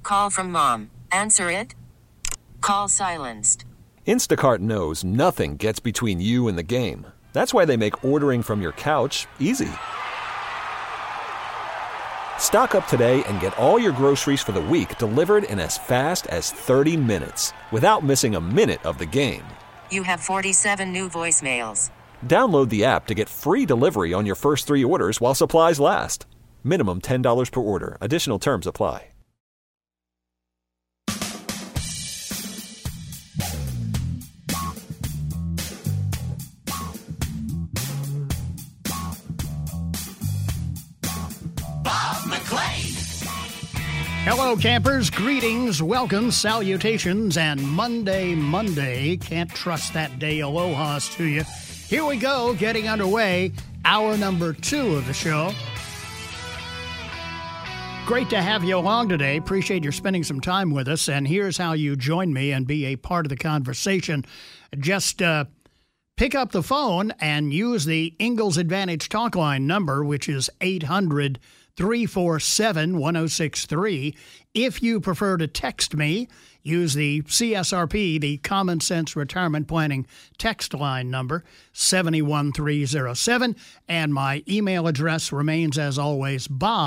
Call from mom. Answer it. Call silenced. Instacart knows nothing gets between you and the game. That's why they make ordering from your couch easy. Stock up today and get all your groceries for the week delivered in as fast as 30 minutes without missing a minute of the game. You have 47 new voicemails. Download the app to get free delivery on your first 3 orders while supplies last. Minimum $10 per order. Additional terms apply. Hello, campers. Greetings, welcome, salutations, and Monday. Can't trust that day alohas to you. Here we go, getting underway. Hour number 2 of the show. Great to have you along today. Appreciate you spending some time with us. And here's how you join me and be a part of the conversation. Just pick up the phone and use the Ingalls Advantage talk line number, which is 800-347-1063. If you prefer to text me, use the CSRP, the Common Sense Retirement Planning text line number, 71307. And my email address remains, as always,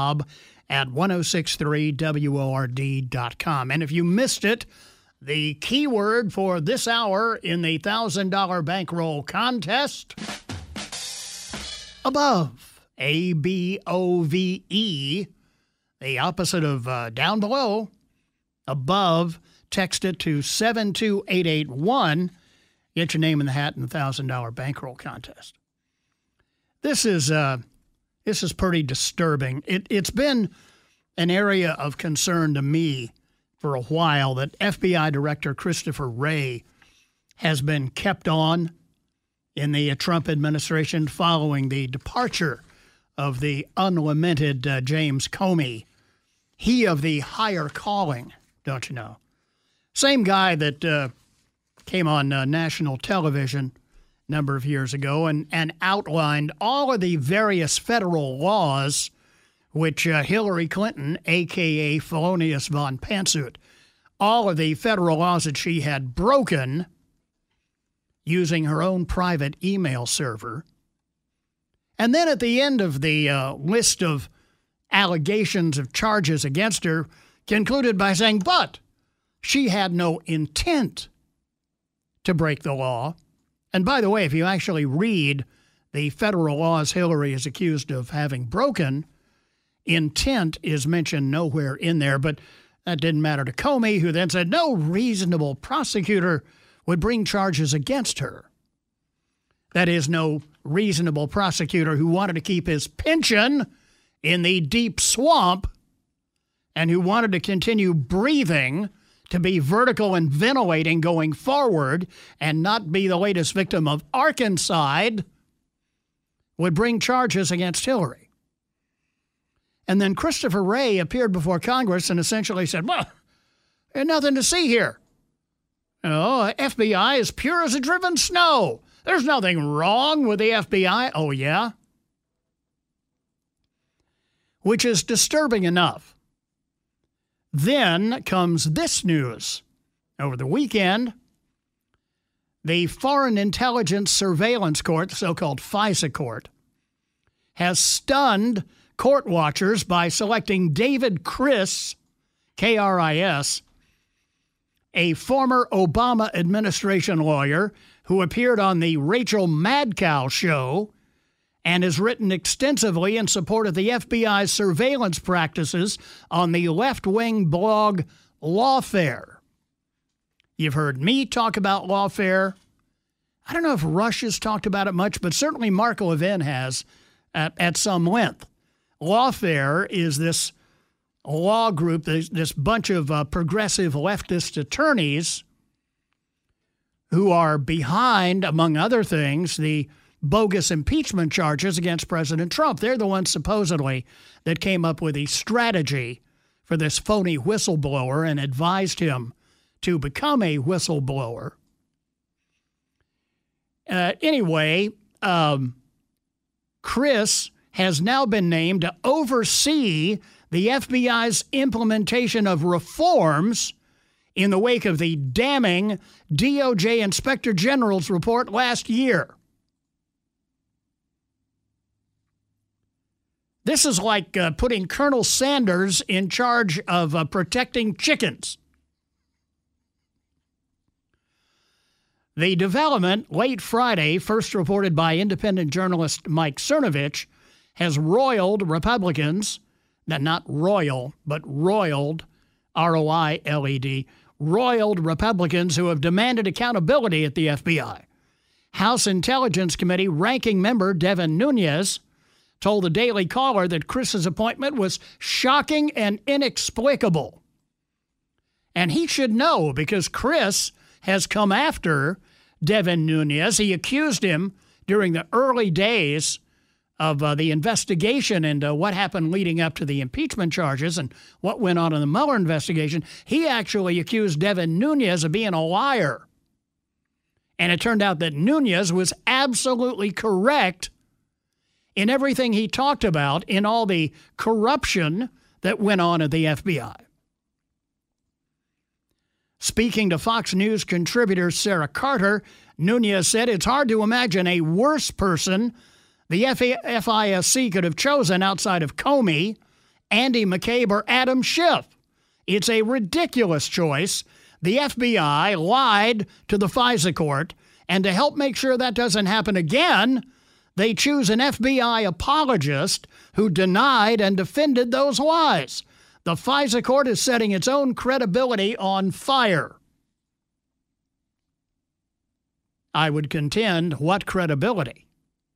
bob@1063word.com. And if you missed it, the keyword for this hour in the $1,000 bankroll contest, above. ABOVE, the opposite of down below, above. Text it to 72881. Get your name in the hat in the $1,000 bankroll contest. This is pretty disturbing. It's been an area of concern to me for a while that FBI Director Christopher Wray has been kept on in the Trump administration following the departure of the unlamented James Comey. He of the higher calling, don't you know? Same guy that came on national television a number of years ago and outlined all of the various federal laws which Hillary Clinton, a.k.a. Felonious von Pantsuit, all of the federal laws that she had broken using her own private email server. And then at the end of the list of allegations of charges against her, concluded by saying, but she had no intent to break the law. And by the way, if you actually read the federal laws Hillary is accused of having broken, intent is mentioned nowhere in there. But that didn't matter to Comey, who then said no reasonable prosecutor would bring charges against her. That is, no reasonable prosecutor who wanted to keep his pension in the deep swamp and who wanted to continue breathing, to be vertical and ventilating going forward and not be the latest victim of Arkancide, would bring charges against Hillary. And then Christopher Wray appeared before Congress and essentially said, well, there's nothing to see here. You know, FBI is pure as a driven snow. There's nothing wrong with the FBI. Oh, yeah? Which is disturbing enough. Then comes this news. Over the weekend, the Foreign Intelligence Surveillance Court, the so-called FISA court, has stunned court watchers by selecting David Kris, K-R-I-S, a former Obama administration lawyer who appeared on the Rachel Madcow show and has written extensively in support of the FBI's surveillance practices on the left-wing blog Lawfare. You've heard me talk about Lawfare. I don't know if Rush has talked about it much, but certainly Mark Levin has at some length. Lawfare is this law group, this bunch of progressive leftist attorneys who are behind, among other things, the bogus impeachment charges against President Trump. They're the ones supposedly that came up with a strategy for this phony whistleblower and advised him to become a whistleblower. Anyway, Kris has now been named to oversee the FBI's implementation of reforms in the wake of the damning DOJ Inspector General's report last year. This is like putting Colonel Sanders in charge of protecting chickens. The development, late Friday, first reported by independent journalist Mike Cernovich, has roiled Republicans, not royal, but roiled, R-O-I-L-E-D, roiled Republicans who have demanded accountability at the FBI. House Intelligence Committee ranking member Devin Nunes told the Daily Caller that Chris's appointment was shocking and inexplicable. And he should know because Chris has come after Devin Nunes. He accused him during the early days of the investigation into what happened leading up to the impeachment charges and what went on in the Mueller investigation. He actually accused Devin Nunes of being a liar. And it turned out that Nunes was absolutely correct in everything he talked about in all the corruption that went on at the FBI. Speaking to Fox News contributor Sarah Carter, Nunes said it's hard to imagine a worse person the FISC could have chosen outside of Comey, Andy McCabe, or Adam Schiff. It's a ridiculous choice. The FBI lied to the FISA court, and to help make sure that doesn't happen again, they choose an FBI apologist who denied and defended those lies. The FISA court is setting its own credibility on fire. I would contend, what credibility?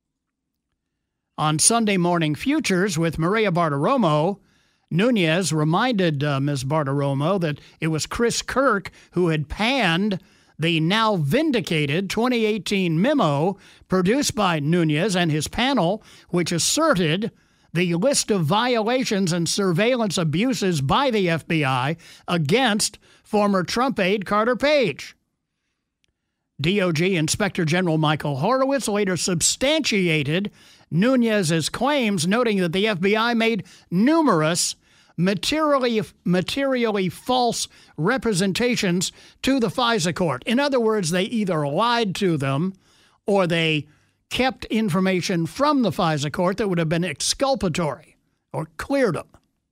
On Sunday Morning Futures with Maria Bartiromo, Nunes reminded Ms. Bartiromo that it was Chris Kirk who had panned the now vindicated 2018 memo produced by Nunes and his panel, which asserted the list of violations and surveillance abuses by the FBI against former Trump aide Carter Page. DOJ Inspector General Michael Horowitz later substantiated Nunes' claims, noting that the FBI made numerous materially false representations to the FISA court. In other words, they either lied to them or they kept information from the FISA court that would have been exculpatory or cleared them.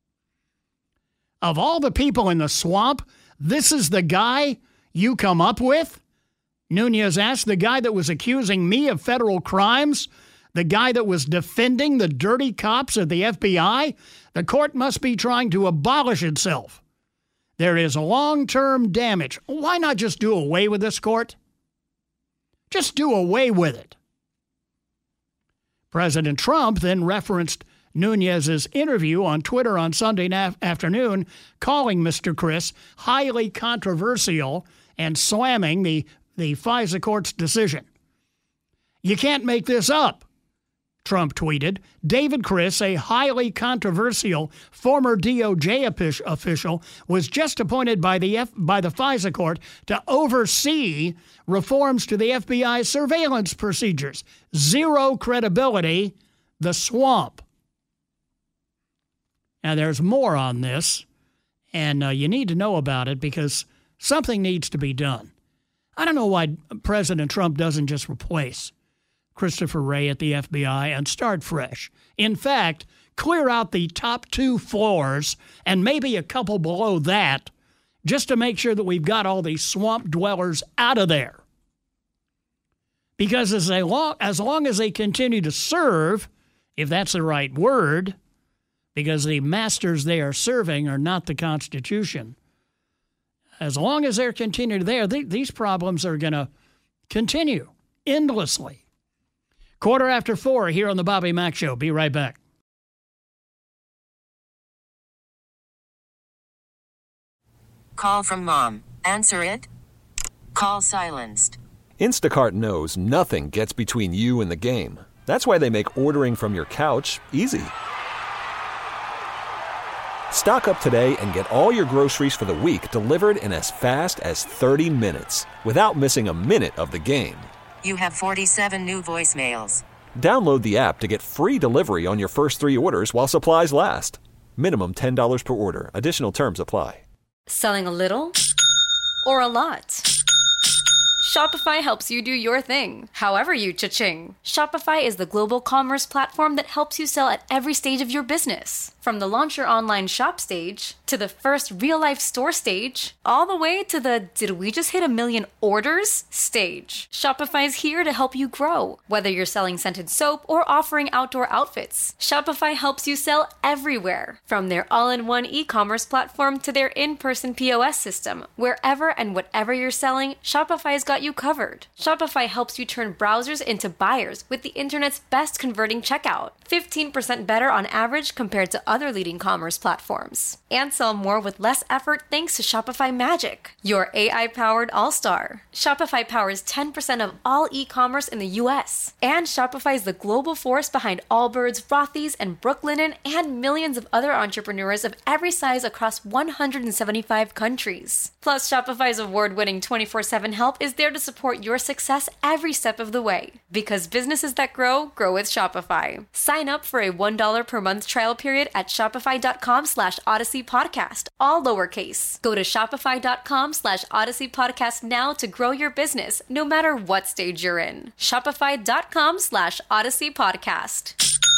Of all the people in the swamp, this is the guy you come up with? Nunes asked. The guy that was accusing me of federal crimes? The guy that was defending the dirty cops at the FBI? The court must be trying to abolish itself. There is long-term damage. Why not just do away with this court? Just do away with it. President Trump then referenced Nunes' interview on Twitter on Sunday afternoon, calling Mr. Chris highly controversial and slamming the FISA court's decision. You can't make this up, Trump tweeted. David Chris, a highly controversial former DOJ official, was just appointed by the FISA court to oversee reforms to the FBI's surveillance procedures. Zero credibility, the swamp. Now, there's more on this, and you need to know about it because something needs to be done. I don't know why President Trump doesn't just replace Christopher Wray at the FBI and start fresh. In fact, clear out the top 2 floors and maybe a couple below that just to make sure that we've got all these swamp dwellers out of there. Because as long as they continue to serve, if that's the right word, because the masters they are serving are not the Constitution, as long as they're continuing there, these problems are going to continue endlessly. 4:15 here on the Bobby Mack Show. Be right back. Call from mom. Answer it. Call silenced. Instacart knows nothing gets between you and the game. That's why they make ordering from your couch easy. Stock up today and get all your groceries for the week delivered in as fast as 30 minutes without missing a minute of the game. You have 47 new voicemails. Download the app to get free delivery on your first 3 orders while supplies last. Minimum $10 per order. Additional terms apply. Selling a little or a lot? Shopify helps you do your thing, however you cha-ching. Shopify is the global commerce platform that helps you sell at every stage of your business. From the launch your online shop stage, to the first real-life store stage, all the way to the did we just hit 1 million orders stage. Shopify is here to help you grow. Whether you're selling scented soap or offering outdoor outfits, Shopify helps you sell everywhere. From their all-in-one e-commerce platform to their in-person POS system, wherever and whatever you're selling, Shopify's got you covered. Shopify helps you turn browsers into buyers with the internet's best converting checkout. 15% better on average compared to other leading commerce platforms. And sell more with less effort thanks to Shopify Magic, your AI-powered all-star. Shopify powers 10% of all e-commerce in the US. And Shopify is the global force behind Allbirds, Rothy's, and Brooklinen, and millions of other entrepreneurs of every size across 175 countries. Plus, Shopify's award-winning 24/7 help is there to support your success every step of the way. Because businesses that grow, grow with Shopify. Sign up for a $1 per month trial period at shopify.com/Odyssey Podcast, all lowercase. Go to shopify.com/Odyssey Podcast now to grow your business, no matter what stage you're in. Shopify.com/Odyssey Podcast.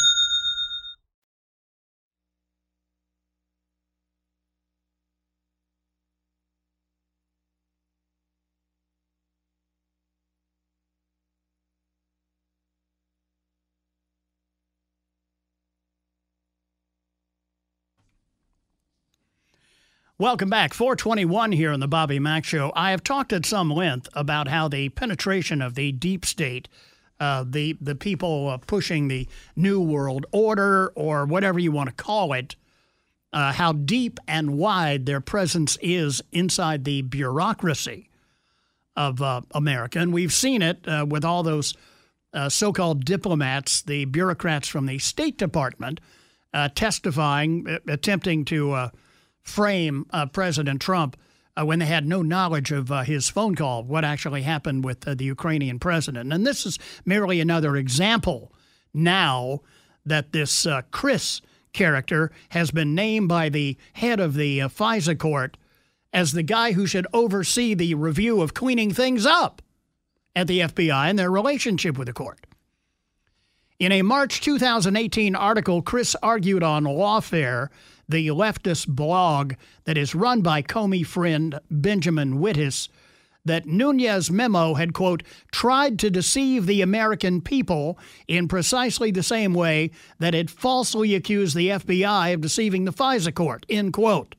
Welcome back. 421 here on the Bobby Mack Show. I have talked at some length about how the penetration of the deep state, the people pushing the New World Order or whatever you want to call it, how deep and wide their presence is inside the bureaucracy of America. And we've seen it with all those so-called diplomats, the bureaucrats from the State Department, testifying, attempting to frame President Trump when they had no knowledge of his phone call, what actually happened with the Ukrainian president. And this is merely another example now that this Chris character has been named by the head of the FISA court as the guy who should oversee the review of cleaning things up at the FBI and their relationship with the court. In a March 2018 article, Chris argued on Lawfare, the leftist blog that is run by Comey friend Benjamin Wittes, that Nunes' memo had, quote, tried to deceive the American people in precisely the same way that it falsely accused the FBI of deceiving the FISA court, end quote.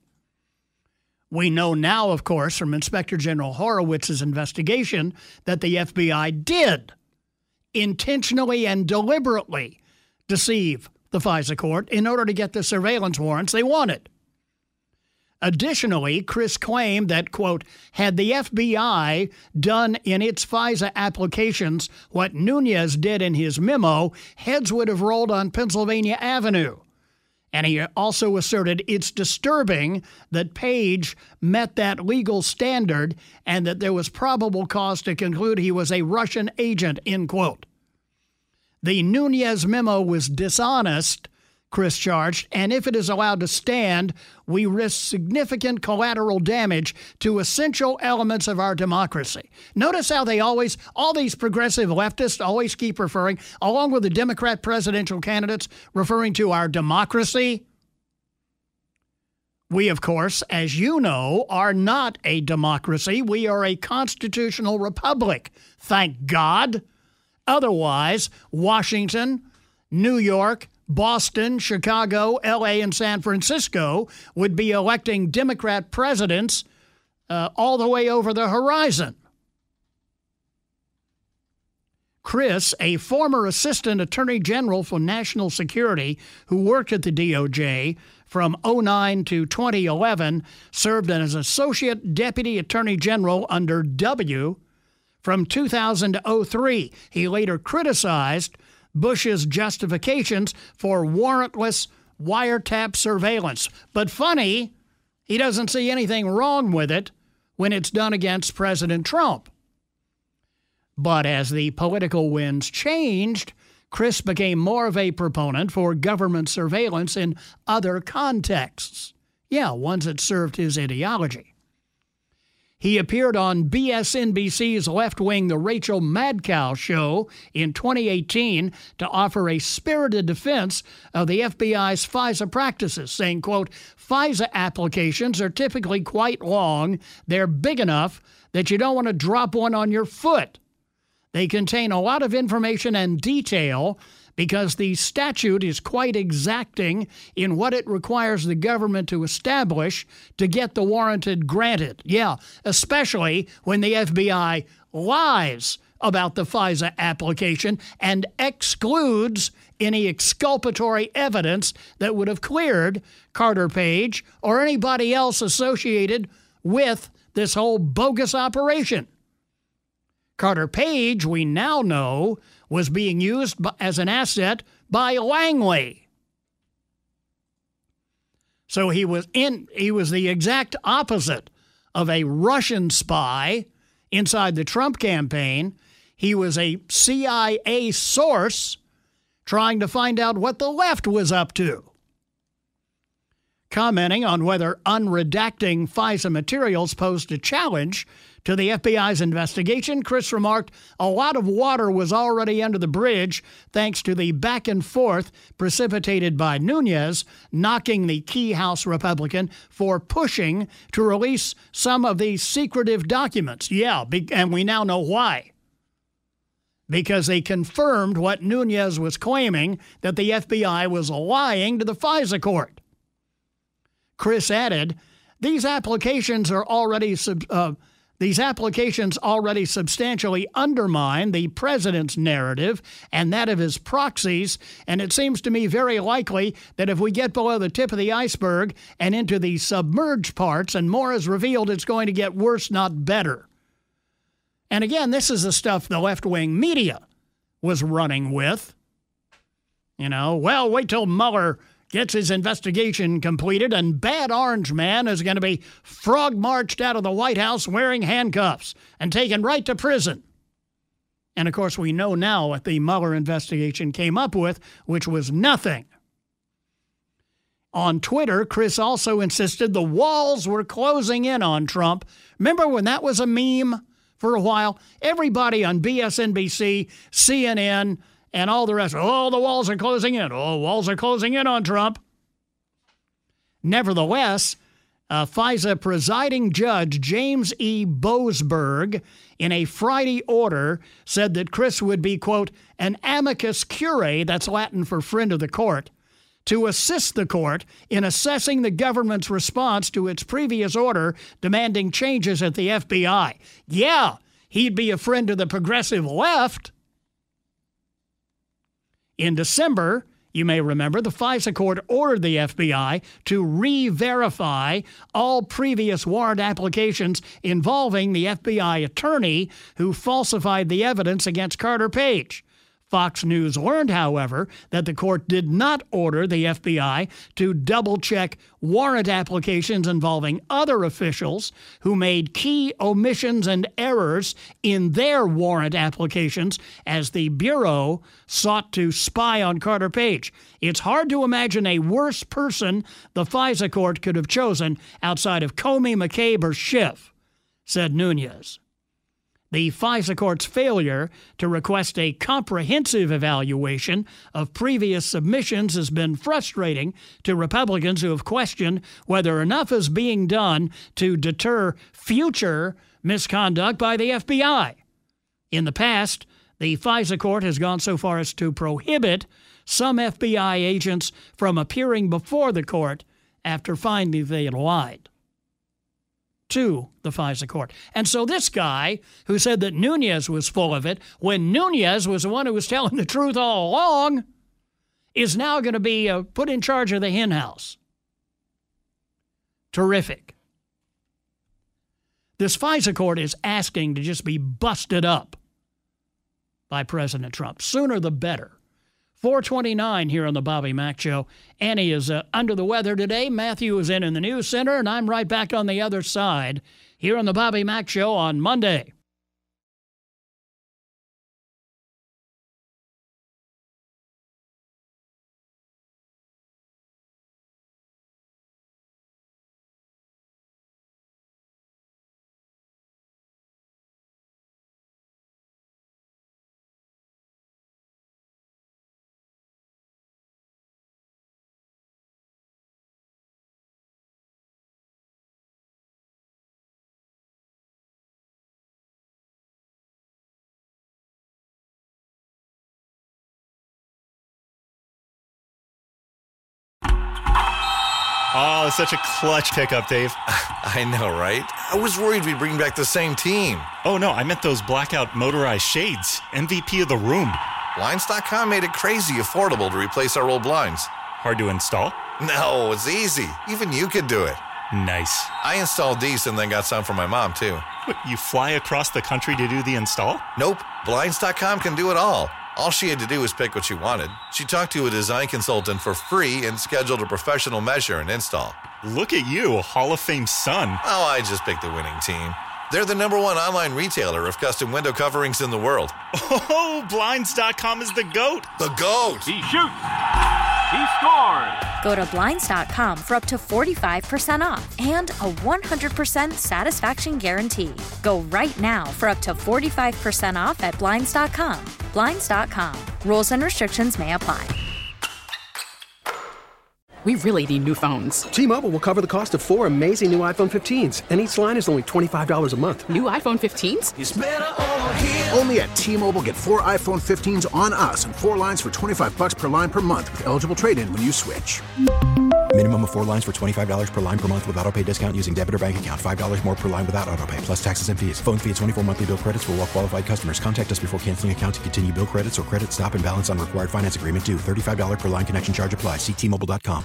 We know now, of course, from Inspector General Horowitz's investigation that the FBI did intentionally and deliberately deceive the FISA court in order to get the surveillance warrants they wanted. Additionally, Chris claimed that, quote, had the FBI done in its FISA applications what Nunes did in his memo, heads would have rolled on Pennsylvania Avenue. And he also asserted it's disturbing that Page met that legal standard and that there was probable cause to conclude he was a Russian agent, end quote. The Nunes memo was dishonest, Chris charged, and if it is allowed to stand, we risk significant collateral damage to essential elements of our democracy. Notice how they always, all these progressive leftists always keep referring, along with the Democrat presidential candidates, referring to our democracy. We, of course, as you know, are not a democracy. We are a constitutional republic, thank God. Otherwise, Washington, New York, Boston, Chicago, L.A., and San Francisco would be electing Democrat presidents all the way over the horizon. Chris, a former assistant attorney general for national security who worked at the DOJ from 2009 to 2011, served as associate deputy attorney general under W. From 2000 to 2003, he later criticized Bush's justifications for warrantless wiretap surveillance. But funny, he doesn't see anything wrong with it when it's done against President Trump. But as the political winds changed, Chris became more of a proponent for government surveillance in other contexts. Yeah, ones that served his ideology. He appeared on BSNBC's left-wing The Rachel Madcow Show in 2018 to offer a spirited defense of the FBI's FISA practices, saying, quote, FISA applications are typically quite long. They're big enough that you don't want to drop one on your foot. They contain a lot of information and detail because the statute is quite exacting in what it requires the government to establish to get the warranted granted. Yeah, especially when the FBI lies about the FISA application and excludes any exculpatory evidence that would have cleared Carter Page or anybody else associated with this whole bogus operation. Carter Page, we now know, was being used as an asset by Langley. So he was the exact opposite of a Russian spy inside the Trump campaign. He was a CIA source trying to find out what the left was up to. Commenting on whether unredacting FISA materials posed a challenge to the FBI's investigation, Chris remarked a lot of water was already under the bridge thanks to the back and forth precipitated by Nunes, knocking the key House Republican for pushing to release some of these secretive documents. Yeah, and we now know why. Because they confirmed what Nunes was claiming, that the FBI was lying to the FISA court. Chris added, these applications already substantially undermine the president's narrative and that of his proxies, and it seems to me very likely that if we get below the tip of the iceberg and into the submerged parts and more is revealed, it's going to get worse, not better. And again, this is the stuff the left-wing media was running with. You know, well, wait till Mueller gets his investigation completed, and Bad Orange Man is going to be frog-marched out of the White House wearing handcuffs and taken right to prison. And, of course, we know now what the Mueller investigation came up with, which was nothing. On Twitter, Chris also insisted the walls were closing in on Trump. Remember when that was a meme for a while? Everybody on BSNBC, CNN, and all the rest, oh, the walls are closing in. Oh, walls are closing in on Trump. Nevertheless, FISA presiding judge James E. Boasberg, in a Friday order, said that Chris would be, quote, an amicus curiae, that's Latin for friend of the court, to assist the court in assessing the government's response to its previous order demanding changes at the FBI. Yeah, he'd be a friend of the progressive left. In December, you may remember, the FISA court ordered the FBI to re-verify all previous warrant applications involving the FBI attorney who falsified the evidence against Carter Page. Fox News learned, however, that the court did not order the FBI to double-check warrant applications involving other officials who made key omissions and errors in their warrant applications as the Bureau sought to spy on Carter Page. It's hard to imagine a worse person the FISA court could have chosen outside of Comey, McCabe, or Schiff, said Nunes. The FISA court's failure to request a comprehensive evaluation of previous submissions has been frustrating to Republicans who have questioned whether enough is being done to deter future misconduct by the FBI. In the past, the FISA court has gone so far as to prohibit some FBI agents from appearing before the court after finding they had lied to the FISA court. And so this guy who said that Nunes was full of it, when Nunes was the one who was telling the truth all along, is now going to be put in charge of the hen house. Terrific. This FISA court is asking to just be busted up by President Trump. Sooner the better. 4:29 here on the Bobby Mack Show. Annie is under the weather today. Matthew is in the news center, and I'm right back on the other side here on the Bobby Mack Show on Monday. Oh, such a clutch pickup, Dave. I know, right? I was worried we'd bring back the same team. Oh, no, I meant those blackout motorized shades. MVP of the room. Blinds.com made it crazy affordable to replace our old blinds. Hard to install? No, it's easy. Even you could do it. Nice. I installed these and then got some for my mom, too. What, you fly across the country to do the install? Nope. Blinds.com can do it all. All she had to do was pick what she wanted. She talked to a design consultant for free and scheduled a professional measure and install. Look at you, a Hall of Fame son. Oh, I just picked the winning team. They're the #1 online retailer of custom window coverings in the world. Oh, Blinds.com is the GOAT. The GOAT! He shoots. He scores. Go to Blinds.com for up to 45% off and a 100% satisfaction guarantee. Go right now for up to 45% off at Blinds.com. Blinds.com. Rules and restrictions may apply. We really need new phones. T-Mobile will cover the cost of 4 amazing new iPhone 15s, and each line is only $25 a month. New iPhone 15s? It's better over here. Only at T-Mobile, get 4 iPhone 15s on us and 4 lines for $25 per line per month with eligible trade-in when you switch. Minimum of 4 lines for $25 per line per month with autopay discount using debit or bank account. $5 more per line without autopay, plus taxes and fees. Phone fee at 24 monthly bill credits for well-qualified customers. Contact us before canceling account to continue bill credits or credit stop and balance on required finance agreement due. $35 per line connection charge applies. See T-Mobile.com.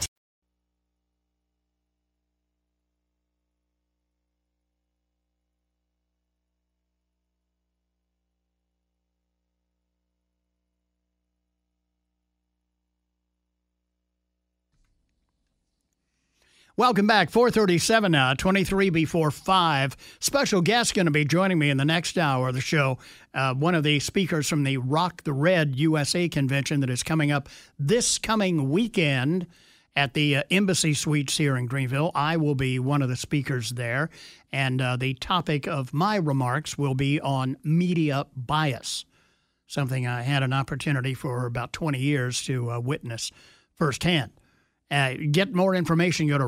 Welcome back. 4:37 now, 23 before 5. Special guest going to be joining me in the next hour of the show. One of the speakers from the Rock the Red USA convention that is coming up this coming weekend at the Embassy Suites here in Greenville. I will be one of the speakers there, and the topic of my remarks will be on media bias, something I had an opportunity for about 20 years to witness firsthand. Get more information, go to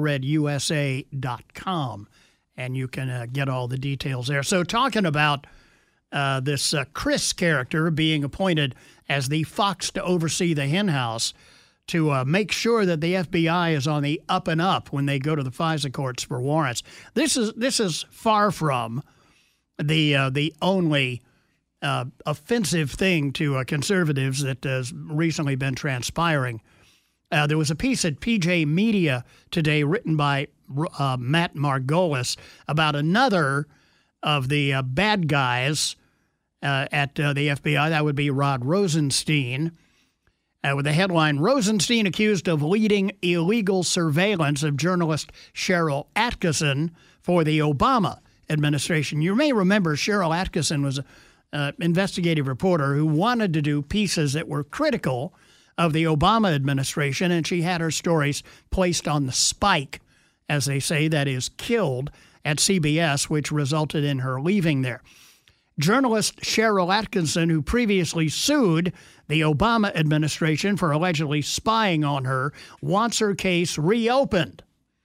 rocktheredusa.com, and you can get all the details there. So talking about this Chris character being appointed as the fox to oversee the hen house to make sure that the FBI is on the up and up when they go to the FISA courts for warrants. This is far from the only offensive thing to conservatives that has recently been transpiring. There was a piece at PJ Media today written by Matt Margolis about another of the bad guys at the FBI. That would be Rod Rosenstein, with the headline, Rosenstein accused of leading illegal surveillance of journalist Cheryl Atkinson for the Obama administration. You may remember Cheryl Atkinson was an investigative reporter who wanted to do pieces that were critical of the Obama administration, and she had her stories placed on the spike, as they say, that is killed at CBS, which resulted in her leaving there. Journalist Cheryl Atkinson, who previously sued the Obama administration for allegedly spying on her, wants her case reopened.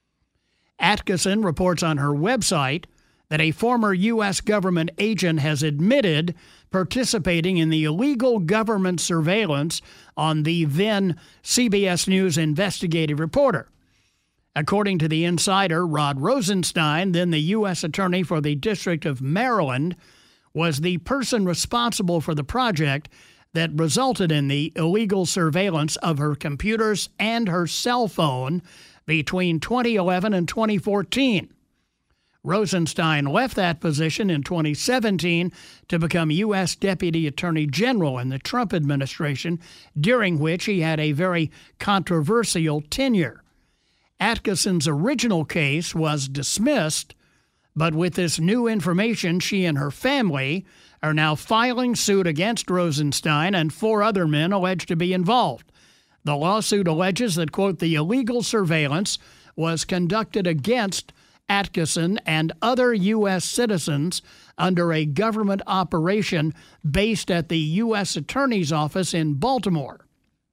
Atkinson reports on her website that a former U.S. government agent has admitted participating in the illegal government surveillance on the then CBS News investigative reporter. According to the insider, Rod Rosenstein, then the U.S. Attorney for the District of Maryland, was the person responsible for the project that resulted in the illegal surveillance of her computers and her cell phone between 2011 and 2014. Rosenstein left that position in 2017 to become U.S. Deputy Attorney General in the Trump administration, during which he had a very controversial tenure. Atkinson's original case was dismissed, but with this new information, she and her family are now filing suit against Rosenstein and 4 other men alleged to be involved. The lawsuit alleges that, quote, the illegal surveillance was conducted against Atkinson and other U.S. citizens under a government operation based at the U.S. Attorney's Office in Baltimore.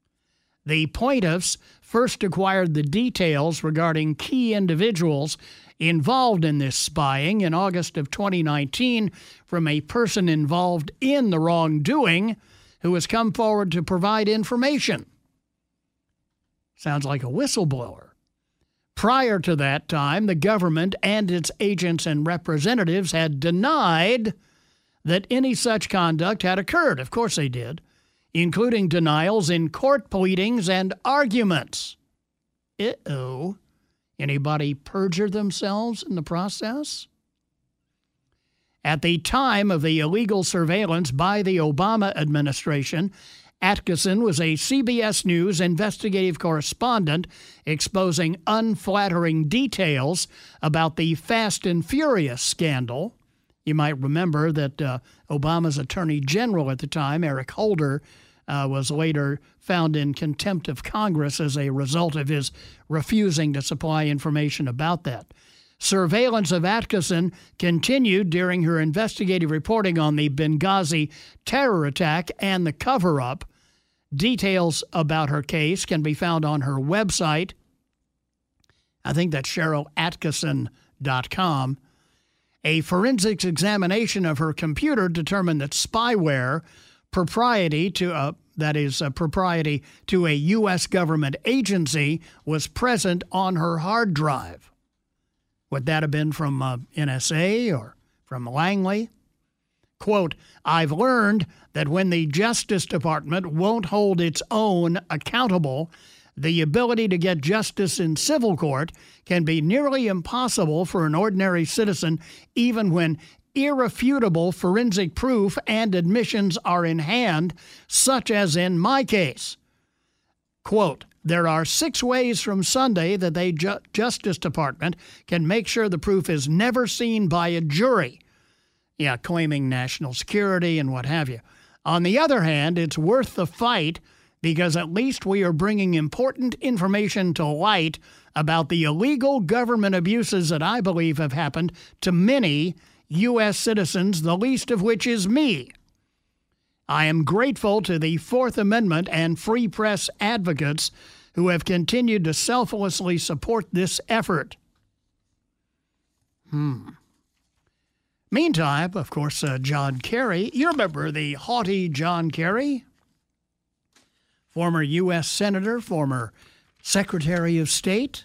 The plaintiffs first acquired the details regarding key individuals involved in this spying in August of 2019 from a person involved in the wrongdoing who has come forward to provide information. Sounds like a whistleblower. Prior to that time, the government and its agents and representatives had denied that any such conduct had occurred. Of course they did, including denials in court pleadings and arguments. Uh-oh. Anybody perjure themselves in the process? At the time of the illegal surveillance by the Obama administration, Atkinson was a CBS News investigative correspondent exposing unflattering details about the Fast and Furious scandal. You might remember that Obama's Attorney General at the time, Eric Holder, was later found in contempt of Congress as a result of his refusing to supply information about that. Surveillance of Atkinson continued during her investigative reporting on the Benghazi terror attack and the cover-up. Details about her case can be found on her website. I think that's SherylAtkinson.com. A forensics examination of her computer determined that spyware propriety to a U.S. government agency was present on her hard drive. Would that have been from NSA or from Langley? Quote, I've learned that when the Justice Department won't hold its own accountable, the ability to get justice in civil court can be nearly impossible for an ordinary citizen, even when irrefutable forensic proof and admissions are in hand, such as in my case. Quote, there are 6 ways from Sunday that the Justice Department can make sure the proof is never seen by a jury. Yeah, claiming national security and what have you. On the other hand, it's worth the fight because at least we are bringing important information to light about the illegal government abuses that I believe have happened to many U.S. citizens, the least of which is me. I am grateful to the Fourth Amendment and free press advocates who have continued to selflessly support this effort. Meantime, of course, John Kerry, you remember the haughty John Kerry? Former U.S. Senator, former Secretary of State,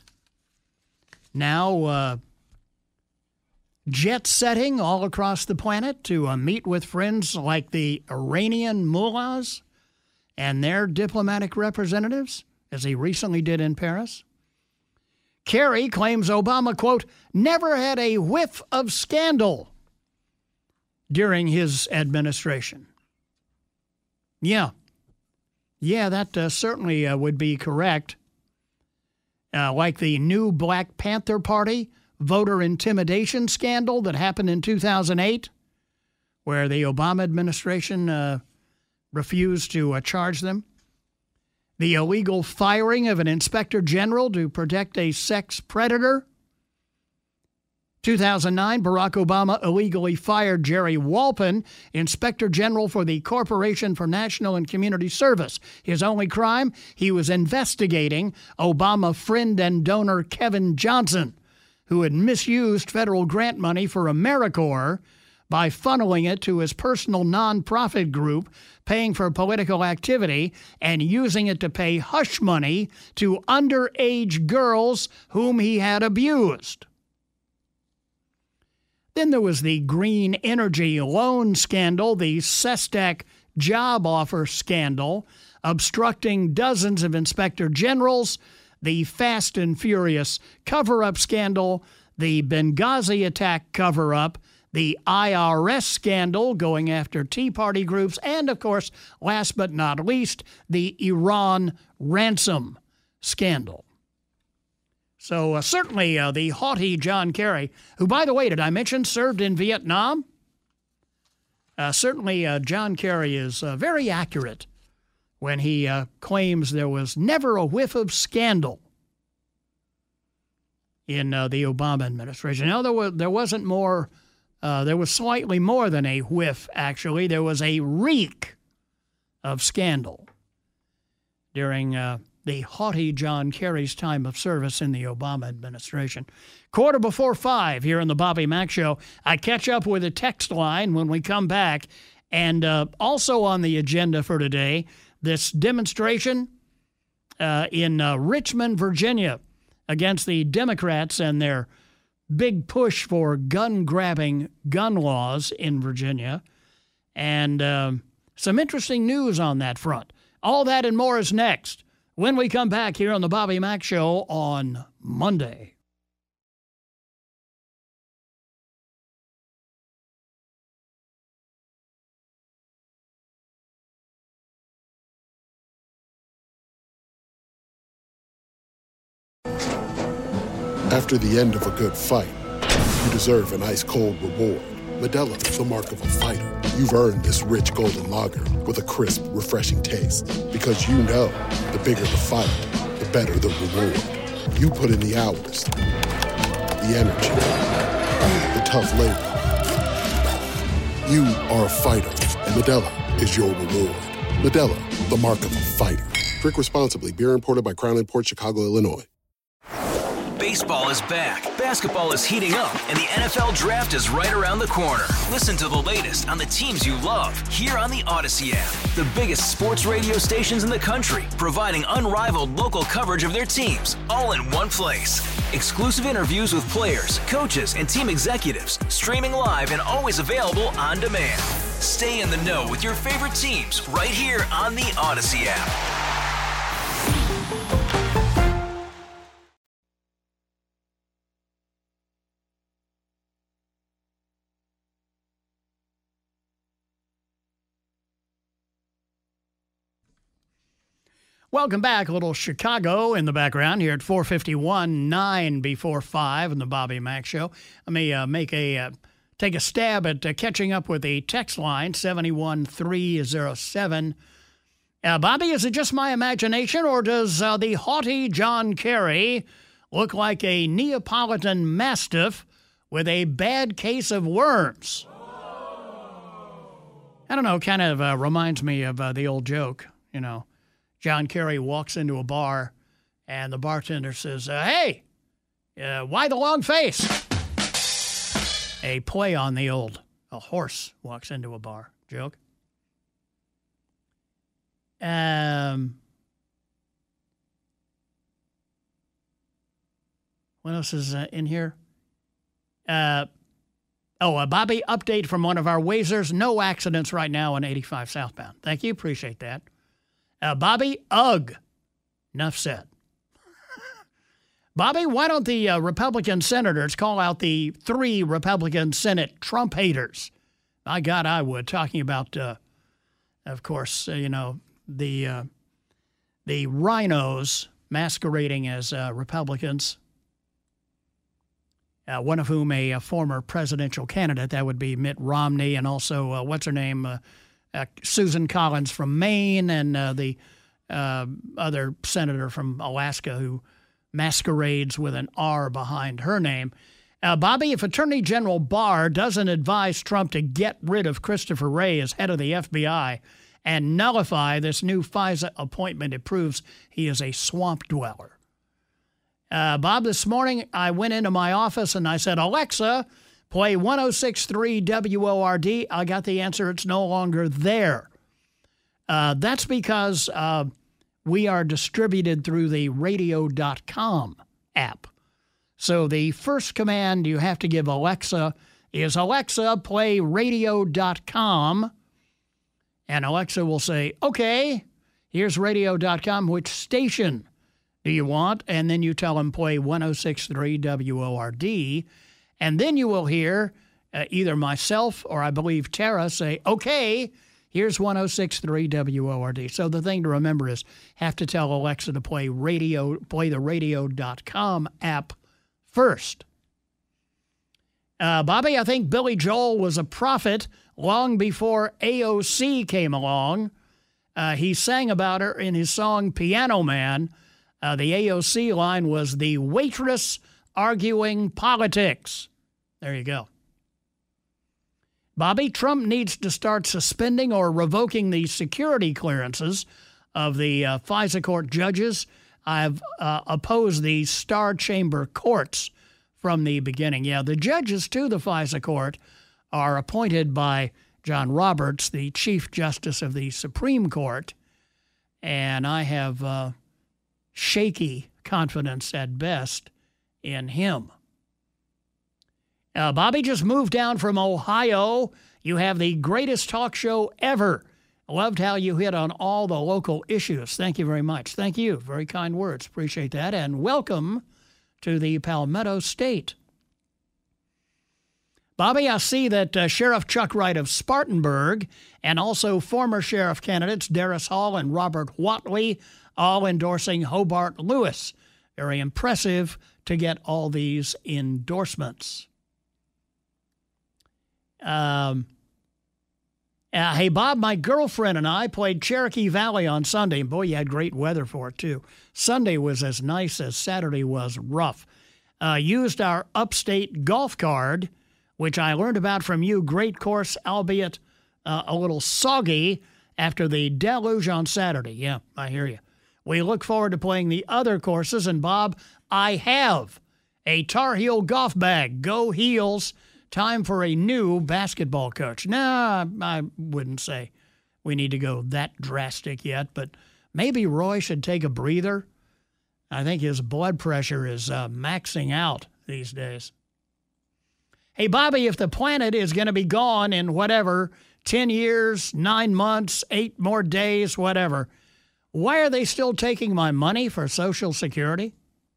now jet-setting all across the planet to meet with friends like the Iranian mullahs and their diplomatic representatives, as he recently did in Paris. Kerry claims Obama, quote, never had a whiff of scandal during his administration. Yeah, that certainly would be correct. Like the new Black Panther Party voter intimidation scandal that happened in 2008, where the Obama administration refused to charge them. The illegal firing of an inspector general to protect a sex predator. 2009, Barack Obama illegally fired Jerry Walpin, Inspector General for the Corporation for National and Community Service. His only crime? He was investigating Obama friend and donor Kevin Johnson, who had misused federal grant money for AmeriCorps by funneling it to his personal nonprofit group, paying for political activity, and using it to pay hush money to underage girls whom he had abused. Then there was the green energy loan scandal, the Sestak job offer scandal, obstructing dozens of inspector generals, the Fast and Furious cover-up scandal, the Benghazi attack cover-up, the IRS scandal going after Tea Party groups, and, of course, last but not least, the Iran ransom scandal. So certainly the haughty John Kerry, who, by the way, did I mention served in Vietnam? Certainly John Kerry is very accurate when he claims there was never a whiff of scandal in the Obama administration. Now, there wasn't more. There was slightly more than a whiff, actually. There was a reek of scandal during the haughty John Kerry's time of service in the Obama administration. 5:15 here on the Bobby Mack Show. I catch up with a text line when we come back. And also on the agenda for today, this demonstration in Richmond, Virginia. against the Democrats and their big push for gun-grabbing gun laws in Virginia. And some interesting news on that front. All that and more is next when we come back here on the Bobby Mack Show on Monday. After the end of a good fight, you deserve an ice-cold reward. Modelo, the mark of a fighter. You've earned this rich golden lager with a crisp, refreshing taste. Because you know, the bigger the fight, the better the reward. You put in the hours, the energy, the tough labor. You are a fighter, and Modelo is your reward. Modelo, the mark of a fighter. Drink responsibly. Beer imported by Crown Imports, Chicago, Illinois. Baseball is back, basketball is heating up, and the NFL Draft is right around the corner. Listen to the latest on the teams you love here on the Odyssey app. The biggest sports radio stations in the country, providing unrivaled local coverage of their teams, all in one place. Exclusive interviews with players, coaches, and team executives, streaming live and always available on demand. Stay in the know with your favorite teams right here on the Odyssey app. Welcome back. A little Chicago in the background here at 4:51, 9 before 5 in the Bobby Mack Show. Let me take a stab at catching up with the text line, 71307. Bobby, is it just my imagination, or does the haughty John Kerry look like a Neapolitan Mastiff with a bad case of worms? I don't know, kind of reminds me of the old joke, you know. John Kerry walks into a bar, and the bartender says, hey, why the long face? A play on the old, a horse walks into a bar joke. What else is in here? A Bobby update from one of our Wazers. No accidents right now on 85 southbound. Thank you. Appreciate that. Bobby, ugh. Enough said. Bobby, why don't the Republican senators call out the 3 Republican Senate Trump haters? My God, I would. Talking about, of course, the rhinos masquerading as Republicans, one of whom a former presidential candidate. That would be Mitt Romney, and also, what's her name, Susan Collins from Maine, and the other senator from Alaska who masquerades with an R behind her name. Bobby, if Attorney General Barr doesn't advise Trump to get rid of Christopher Wray as head of the FBI and nullify this new FISA appointment, it proves he is a swamp dweller. Bob, this morning I went into my office and I said, Alexa, play 106.3 WORD. I got the answer. It's no longer there. That's because we are distributed through the radio.com app. So the first command you have to give Alexa is, Alexa, play radio.com. And Alexa will say, okay, here's radio.com. Which station do you want? And then you tell him play 106.3 WORD. And then you will hear either myself or I believe Tara say, okay, here's 106.3 WORD. So the thing to remember is have to tell Alexa to play the radio.com app first. Bobby, I think Billy Joel was a prophet long before AOC came along. He sang about her in his song Piano Man. The AOC line was the waitress arguing politics. There you go. Bobby, Trump needs to start suspending or revoking the security clearances of the FISA court judges. I've opposed the Star Chamber courts from the beginning. Yeah, the judges to the FISA court are appointed by John Roberts, the Chief Justice of the Supreme Court, and I have shaky confidence at best in him. Bobby just moved down from Ohio. You have the greatest talk show ever. Loved how you hit on all the local issues. Thank you very much. Thank you. Very kind words. Appreciate that. And welcome to the Palmetto State. Bobby, I see that Sheriff Chuck Wright of Spartanburg and also former sheriff candidates Darris Hall and Robert Whatley all endorsing Hobart Lewis. Very impressive to get all these endorsements. Hey, Bob, my girlfriend and I played Cherokee Valley on Sunday. Boy, you had great weather for it, too. Sunday was as nice as Saturday was rough. Used our upstate golf card, which I learned about from you. Great course, albeit a little soggy after the deluge on Saturday. Yeah, I hear you. We look forward to playing the other courses. And, Bob, I have a Tar Heel golf bag. Go Heels. Time for a new basketball coach. Nah, I wouldn't say we need to go that drastic yet, but maybe Roy should take a breather. I think his blood pressure is maxing out these days. Hey, Bobby, if the planet is going to be gone in whatever, 10 years, 9 months, 8 more days, whatever, why are they still taking my money for Social Security?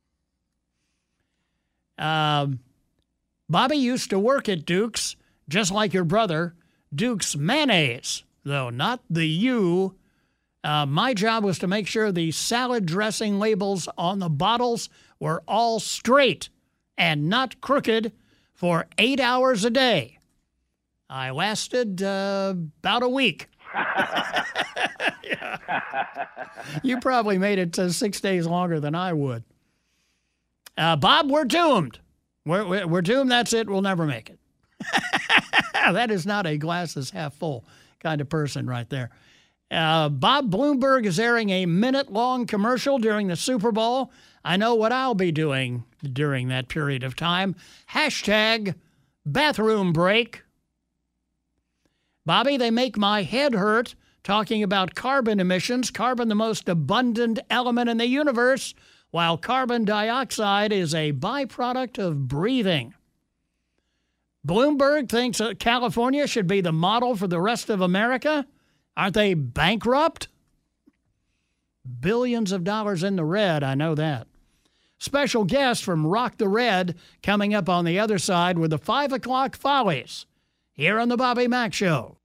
Bobby used to work at Duke's, just like your brother, Duke's Mayonnaise, though not the U. My job was to make sure the salad dressing labels on the bottles were all straight and not crooked for 8 hours a day. I lasted about a week. Yeah. You probably made it 6 days longer than I would. Bob, we're doomed. We're doomed. That's it. We'll never make it. That is not a glasses half full kind of person right there. Bob, Bloomberg is airing a minute-long commercial during the Super Bowl. I know what I'll be doing during that period of time. Hashtag bathroom break. Bobby, they make my head hurt talking about carbon emissions. Carbon, the most abundant element in the universe, while carbon dioxide is a byproduct of breathing. Bloomberg thinks that California should be the model for the rest of America. Aren't they bankrupt? Billions of dollars in the red, I know that. Special guest from Rock the Red coming up on the other side with the 5 o'clock Follies here on the Bobby Mack Show.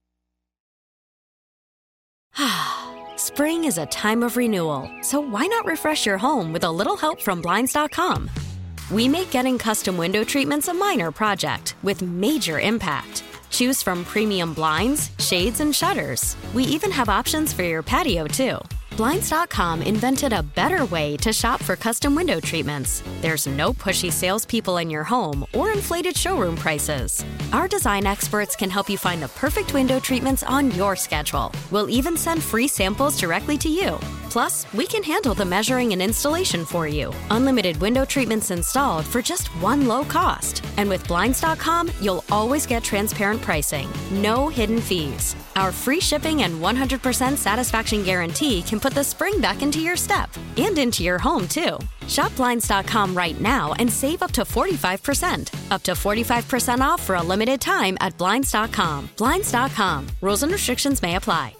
Spring is a time of renewal, so why not refresh your home with a little help from Blinds.com? We make getting custom window treatments a minor project with major impact. Choose from premium blinds, shades, and shutters. We even have options for your patio, too. Blinds.com invented a better way to shop for custom window treatments. There's no pushy salespeople in your home or inflated showroom prices. Our design experts can help you find the perfect window treatments on your schedule. We'll even send free samples directly to you. Plus, we can handle the measuring and installation for you. Unlimited window treatments installed for just one low cost. And with Blinds.com, you'll always get transparent pricing. No hidden fees. Our free shipping and 100% satisfaction guarantee can put the spring back into your step and into your home, too. Shop Blinds.com right now and save up to 45%. Up to 45% off for a limited time at Blinds.com. Blinds.com. Rules and restrictions may apply.